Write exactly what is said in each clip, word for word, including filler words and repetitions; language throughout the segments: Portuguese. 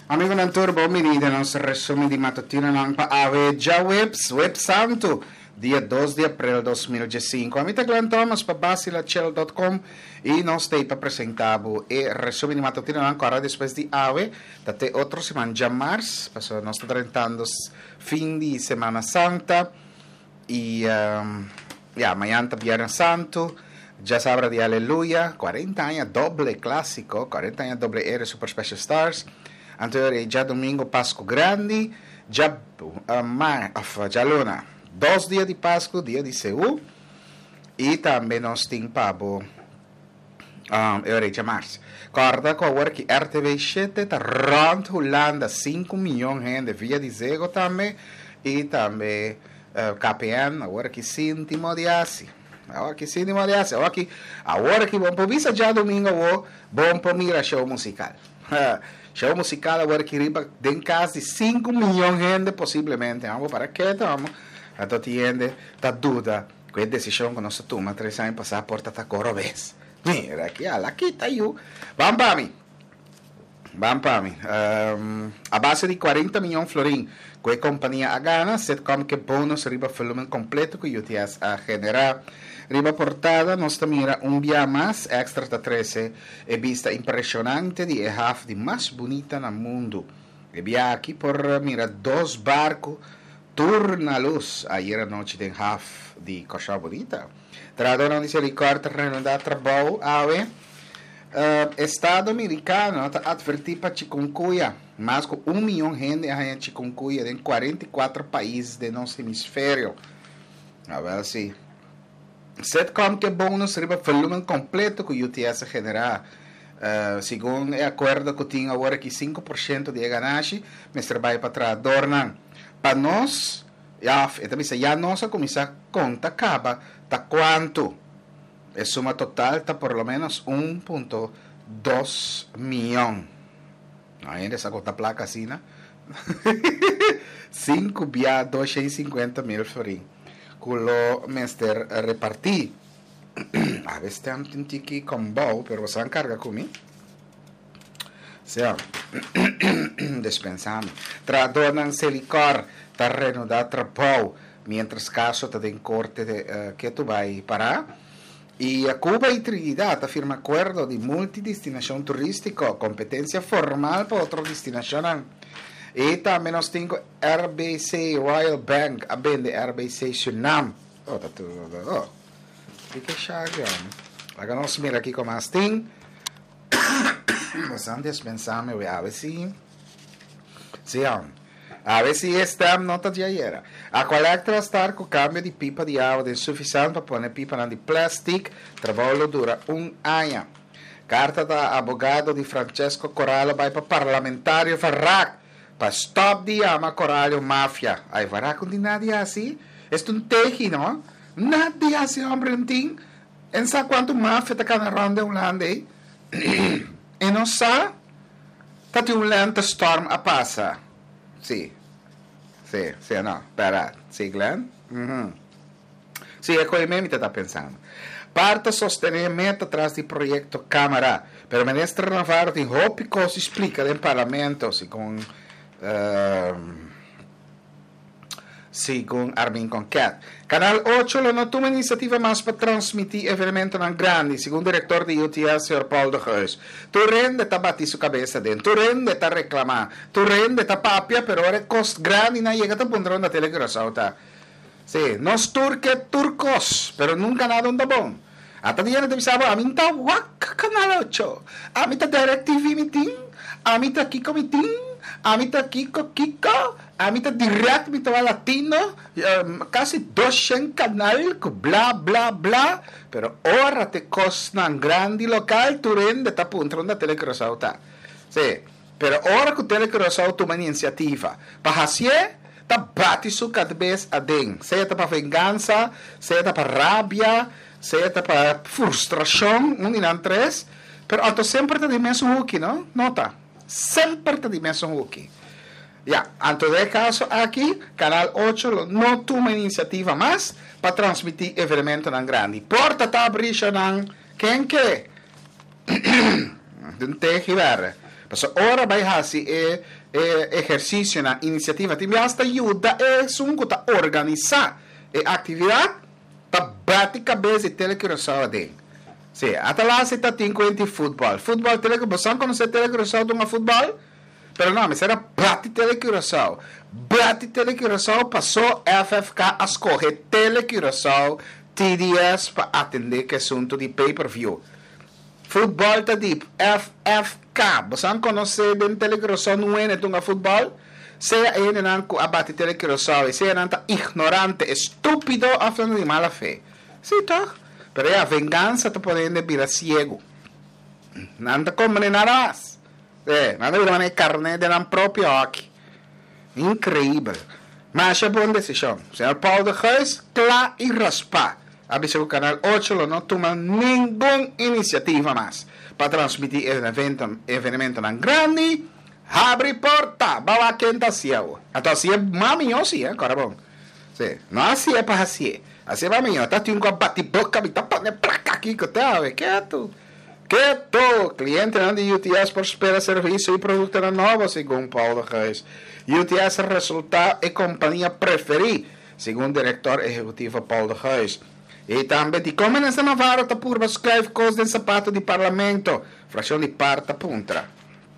Amigo ng Turbo, minida ng sa resume di matutino ng paave ja Webs, Web Santo, dia dois de abril de dois mil e cinco. Amita Glenn Thomas, pa basilachel dot com e nós te apresentavo e resume di matutino ng agora depois de ave, tate outro semana de mars, passo nós está tratando fim de Semana Santa e um, yeah, amanhã tá Viernes Santo. Já sabrá de Aleluia, quarenta anos doble clássico, quarenta anos doble R Super Special Stars. Anteriore já domingo Páscoa Grande, já uh, ma, uh, já luna, dois dias de Páscoa, dia de Seul, e também nós temos pabo, um, eu já março. Corda com a work R T V sete, tá rond Holanda, cinco milhões de gente via de Zego também, e também uh, K P N, a work Sintimo de Asi. Agora que Sintimo de Asi, agora que a work bom para visa já domingo, bom para mirar show musical. Show musical agora que riba den casa de cinco milhões de gente possivelmente. Vamos para que estamos? A tu gente está dúvida com a decisão que nós tomamos três anos passar a porta está corobês. Mira aqui, a aqui está eu. Vamos para mim. Vamos para mim. Um, a base de quarenta milhões de florim com a companhia a Gana, set como que bônus riba volume completo que eu te a generar. Riba portada, nós mira um dia mais, extra da treze, e vista impressionante de a half de mais bonita no mundo. E via aqui por, mira, dois barcos, turna luz, ayer a noite de half de coxa bonita. Tradona de Silicor, terreno da trabalho, ave, uh, Estado americano, está advertido para chikungunya, mais com um milhão de gente a chikungunya em quarenta e quatro países do nosso hemisfério. A ver se... Set como que bônus riba volume completo que o U T S generar. Uh, segundo o acordo que tinha agora que cinco por cento de ganagem, mas trabalha para trás. Dornan, para nós, já, já nossa comissão conta acaba, tá quanto? A suma total está por lo menos um vírgula dois milhão. Ainda essa conta placa assim, né? cinco via duzentos e cinquenta mil florim. Culo mester reparti. A veces tem um tiki combo, pero você encarga comigo. Então, dispensando. Tradonan selicor terreno da trapou, mientras caso te den corte de, uh, que tu vai parar. E a Cuba e Trinidad afirma acordo de multidestinação turístico, competência formal para outra destinação. E também nós temos R B C Royal Bank, a vende R B C Suriname. Oh, tá tudo. Oh, fica chato. Agora nós mira aqui como as tem. Mas antes pensamos, a ver se... Sim, a ver se esta nota de ayer. A colecta está com câmbio de pipa de água de suficiente para pôr pipa de plástico. Trabalho dura um ano. Carta da abogado de Francesco Corallo vai para parlamentário Farrac. Para stop de ama coralho máfia. Aí vai com de nada assim. Este um teji, não? Nada assim, homem, não tem. Não sabe quanto máfia está cada ronda um land aí. E não sabe? Está tem um lento storm a passar. Sim. Sim, sim, não. Pera. Sim, Glenn? Uhum. Sim, é coisa mesmo que está pensando. Parte sostenimento atrás do projeto Câmara. Pero o ministro Navarro tem roupa e coisa explica no parlamento, assim, com... Uh, segundo Armin Conquet. Canal oito não toma iniciativa mais para transmitir evento não grande, segundo o diretor de U T S, senhor Paulo de Reus. Tu rende está bater sua cabeça dentro, tu rende está reclamar, tu rende está papia, pero é cost grande e não chega a pondrão da telegrafia, tá? Sim, nós turques turcos, pero nunca nada anda bom. Até dia não te avisava, a mim tá wak canal oito, a mim tá DirecTV meeting, a mim tá Kiko meeting, a mim tá Kiko Kiko, a mim tá Direct, me tá Latino, um, quase duzentos canal, blá blá blá, pero ora te costa um grande local, tu rende tá puntrando da telecrosau, tá? Sim, pero ora que o telecrosau toma iniciativa, para fazer, tá bate su cada vez a den, seja para vingança, seja para rabia, seja para frustração, um e não três, pero alto sempre tá de mesmo hook, não? Nota, sempre tá de mesmo hook. Ya, en todo caso, aquí, Canal oito não toma iniciativa mais para transmitir evento tão grande. Porta tá abrindo, quem que? Não tem que ver. Mas ora vai hasi e, e exercício na iniciativa ti basta ajuda e sungo ta organizar e atividade ta bate cabeça e telecurosao de. Sim, até lá se tá cinquenta futebol. Futebol telecurosao, você conhece telecurosao de um futebol? Pero não, mas era bate telecurosao. Bate telecurosao passou F F K a escolher telecurosao T D S para atender que assunto de pay-per-view. Futebol tá tipo F F K. Você não conhece de telecurosao não é de um futebol? Se ele não abate telecurosao e se ele não tá ignorante, estúpido, falando de mala fé. Sim, tá? Pero a vingança tá podendo virar ciego. Não tá comendo nada mais. É, não deve virar carne de não próprio aqui. Incrível. Mas é boa decisão. Senhor Paulo de Geus, claro e raspar. Avisa o canal oito não toma nenhuma iniciativa mais para transmitir o evento, evento tão grande. Abre porta, bala quenta cielo. Então assim é maminhoso, é, cara bom. Sim, não assim é para assim. Assim é maminhoso. Tá tendo um bate-boca, me tá pondo pra cá aqui que tá, quieto. Quieto. Cliente de U T S por esperar serviço e produto novo, segundo Paulo de Geus. U T S resultado e companhia preferida, segundo o diretor executivo Paulo de Geus. E também de como nessa Navarra está por escrever coisas de sapato de parlamento, fração de parta puntra.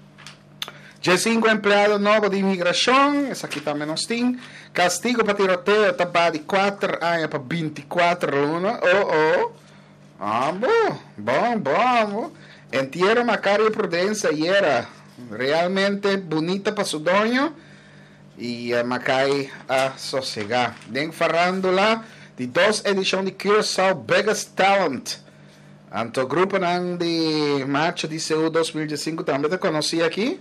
G cinco empregado novo de imigração, essa aqui também nós tem. Castigo para tiroteio está de quatro anos para vinte e quatro anos. Oh, oh. Ah, bom, bom, bom. Entierro Macario e Prudência e era realmente bonita para su dono. E a Macai a sossegar. Den farándola de duas edições de Curaçao Biggest Talent. Anto grupo de março de Seul dois mil e cinco também te conheci aqui.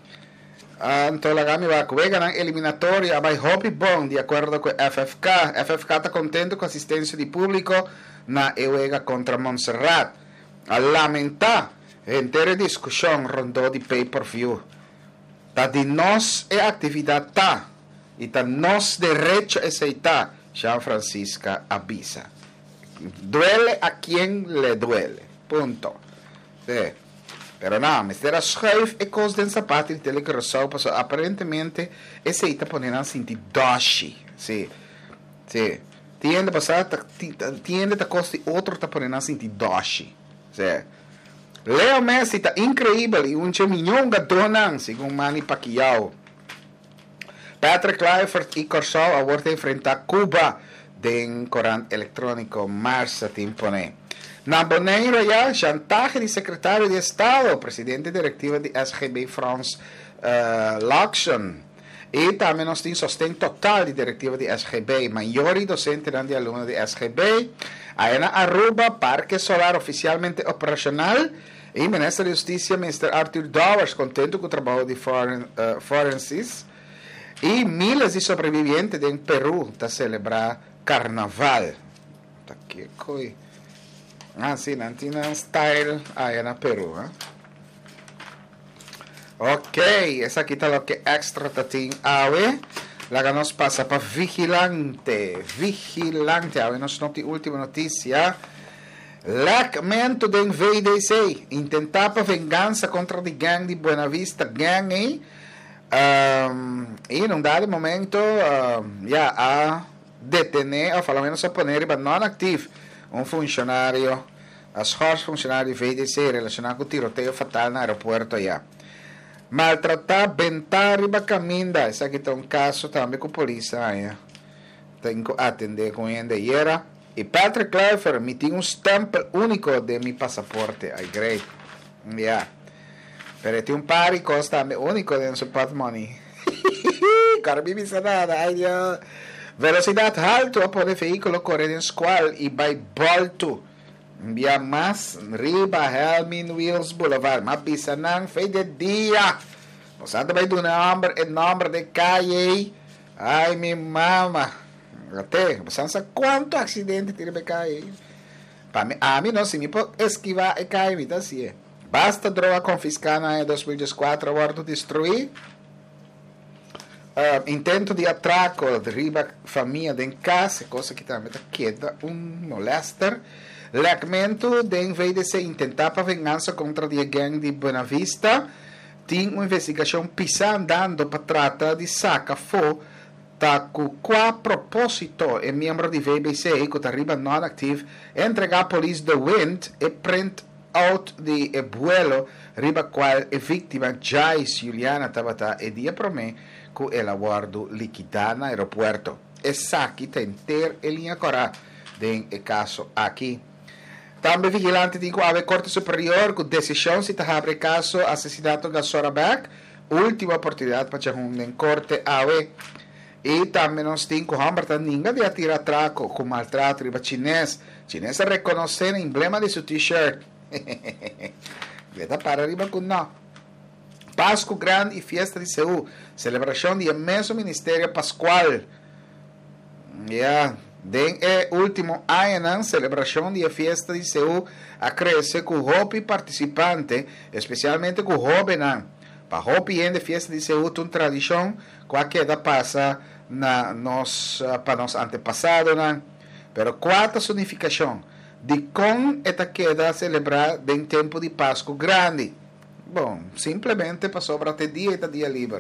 Anto la gami va cuega na eliminatória vai hopi bom de acordo com F F K. F F K está contente com a assistência de público na Euega contra Montserrat. A lamentar, inteira discussão rondou de pay-per-view. Tá de nós é atividade tá e tá nós direito a aceitar. Jean Francisca avisa. Duele a quien le duele. Punto. Sí. Pero no, mister Schreif e cos den sapato di telecurosao passo aparentemente e se ita ponendo senti doshi. Sì. Sì. Tiende passare tiende ta costi outro ta ponendo senti doshi. Sì. Leo Messi tá incrível e um milhão de donan, segundo Manny Pacquiao. Patrick Kluivert e Corsao agora enfrentar Cuba em corante eletrônico março timpone. Na Boneiro já, chantaje de secretário de Estado, presidente diretiva de S G B France uh, Luxon. E também nós temos sostém total de diretiva de S G B, maiores docentes de alunos de S G B. Aí na Aruba, Parque Solar oficialmente operacional. E o ministro da Justiça, mister Arthur Dowers, contente com o trabalho de foren, uh, forenses. E milhares de sobreviventes em Peru para celebrar Carnaval. Tá que coisa. Ah, sim, não tinha style aí na Peru. Eh? Ok, essa aqui tá o que extra tá tem awe. Lá nos passa para Vigilante. Vigilante, awe, nós não tem última notícia. Lacmento de V D C. Intentava vingança contra a gang de Buena Vista Gang. Eh? Um, e num dado momento uh, já a detener, ou pelo menos a poner para não ativo um funcionário, as forças funcionários de V D C relacionado com o tiroteio fatal no aeroporto já. Maltratar, bentar e caminda. Esse aqui tem um caso também com a polícia. Já. Tenho que atender com ele e era. E Patrick Kluivert me tinha um stamp único de meu passaporte. Ai, great. Yeah. Pero tem um par de coisas também único de seu patrimônio. Cara, me disse nada. Ai, Deus. Velocidade alta a poder veículo correr em squal e vai volto. Via mais riba Helmin Wheels Boulevard. Mas bisa nang fez de dia. Você vai do número e número de calle. Ai, minha mama. Até, você sabe quanto acidente teve calle. A mim não se me pode esquivar e cair, tá assim. Basta droga confiscada em dois mil e quatro, agora destruir. Uh, intento de atraco de riba família de casa, coisa que também queda um molester. Lacmento de em vez de se intentar para vingança contra a gang de Buena Vista, tem uma investigação pisa andando para tratar de saca fo ta cu qua propósito e membro di V B C que arriba non active entrega a police the wind e print out di e vuelo riba qual e vittima Joyce Juliana Tabata e dia per me cu e la guardo liquidana aeropuerto e sacchi tenter e linha corà den e caso aqui. Também vigilante de a Corte Superior com decisão se está abre caso assassinato da Sorabak, última oportunidade para chegar em corte A E. E também nós temos com Humberton ninguém de atirar traco com maltrato riba chinês. Chinês reconhece o emblema de seu t-shirt. Veda para riba com não. Páscoa Grande e Fiesta de Seul, celebração do imenso Ministério Pascual. Yeah. Den é último ano, celebração da Fiesta de Seul, acresce com o participante, especialmente com o jovem. Para o jovem de Fiesta de Seul, uma tradição que da passa na nos para nos antepassados, pero quatro significação de como esta queda celebrar em tempo de Páscoa Grande. Bom, simplesmente para sobrar até dia e dia livre.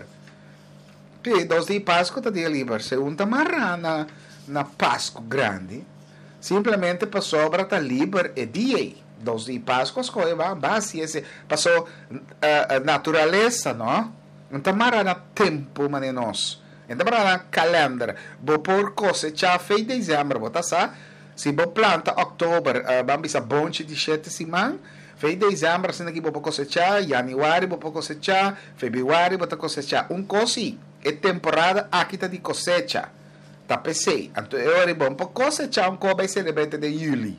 E dois dias de Páscoa e dia livre. Segunda marrana na Páscoa Grande, simplesmente passou a estar livre e dia. Dois dias de Páscoa, as coisas vão base esse passou a uh, natureza, não? Então, marana tempo, manenos. Então, marana calendário. Vou por cosechar fei dezembro, botar sa. Se vou planta outubro, uh, vamos a bonche de sete semanas. Fei dezembro, assim aqui vou cosechar. Januário vou cosechar. Februário vou cosechar. Um cosi é temporada aqui tá de cosecha. Tá pensei, então eu era bom para cosechar um cobre celebrante de julho.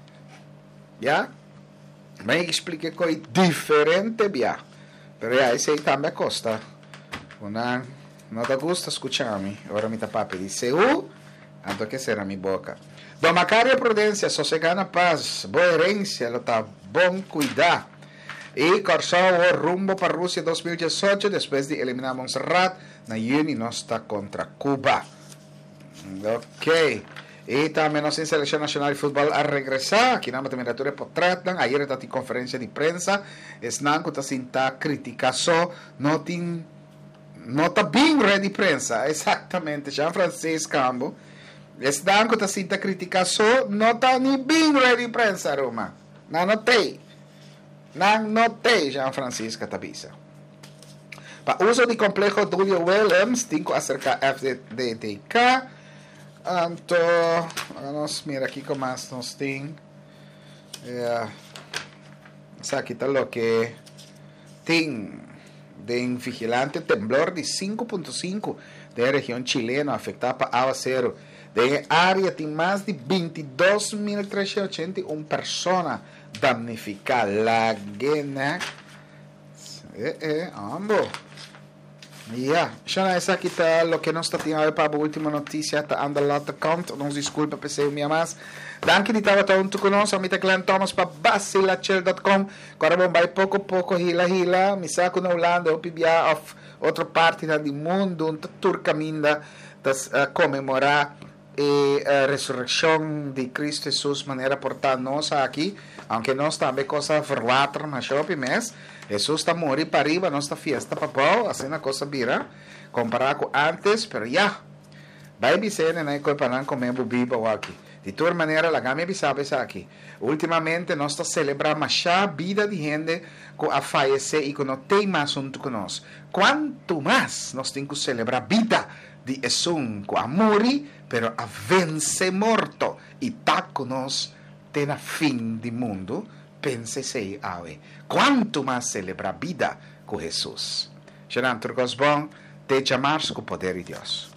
Já? Mas eu expliquei coisa diferente, já. Pero já, esse aí também custa. Não, não te gusta escuchar-me. Agora me tapa pedir Seul, então que será minha boca. Dom Macário Prudência, sossegada na paz, boa herência, ela tá bom cuidar. E corsou o rumbo para a Rússia dois mil e dezoito, depois de eliminar Montserrat, na junho nós está contra Cuba. Ok. E também nossa Seleção Nacional de Futebol a regressar. Aqui na temperatura portretan. Ayer está em conferência de prensa. Esnan que está crítica só. Não tem. Não está bem ready prensa. Exatamente. Jean-Francisco Cambo. Esnan que está crítica só. Não está nem bem ready prensa, Roma. Não notei. Não notei, Jean-Francisco Tabisa. Para uso de complexo W. Williams, tenho acerca F D D K. Então, vamos mira aqui como nós tem. É, essa aqui está o que tem de vigilante temblor de cinco ponto cinco da região chilena afetada para água zero. De área tem mais de vinte e dois mil trezentas e oitenta e uma pessoas damnificadas. La guena. É, é, ambos. Ja, já essa aqui está o que nós temos para a última notícia, está andando lá, conta, nos desculpa, pensei minha mais. Danke de estar junto conosco, me Glenn Thomas para basilachel ponto com. Agora vamos vai pouco a pouco, hila, hila, me saco na Holanda, eu pibia of outra parte do mundo, um tour caminho para comemorar a ressurreição de Cristo Jesus, maneira portar nós aqui, aunque nós também coisa verlater na shopping, mas Jesus está morrendo para arriba, nossa fiesta papau, assim a coisa vira, comparar com antes, pero já, vai dizer, né, que para não comer bubiba aqui. De toda maneira, a gama sabe isso aqui. Ultimamente, nós estamos celebrando a vida de gente que a falecer e que não tem mais junto conosco. Quanto mais nós temos que celebrar a vida de Jesus, que a morre, pero a vence morto, e está conosco até na fim do mundo. Pense-se, ave, quanto mais celebrar a vida com Jesus. Gerando Turcos bom, te chamar com o poder de Deus.